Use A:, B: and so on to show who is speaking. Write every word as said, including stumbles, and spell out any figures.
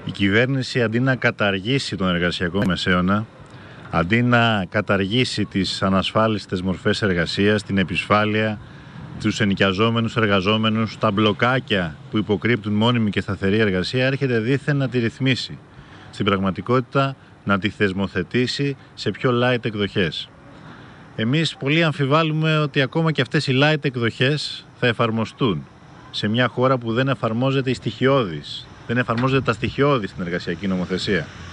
A: Η κυβέρνηση, αντί να καταργήσει τον εργασιακό μεσαίωνα, αντί να καταργήσει τις ανασφάλιστες μορφές εργασίας, την επισφάλεια, τους ενοικιαζόμενους εργαζόμενους, τα μπλοκάκια που υποκρύπτουν μόνιμη και σταθερή εργασία, έρχεται δήθεν να τη ρυθμίσει. Στην πραγματικότητα να τη θεσμοθετήσει σε πιο light εκδοχές. Εμείς πολύ αμφιβάλλουμε ότι ακόμα και αυτές οι light εκδοχές θα εφαρμοστούν σε μια χώρα που δεν εφαρμόζεται η στοιχειώδης, δεν εφαρμόζεται τα στοιχειώδη στην εργασιακή νομοθεσία.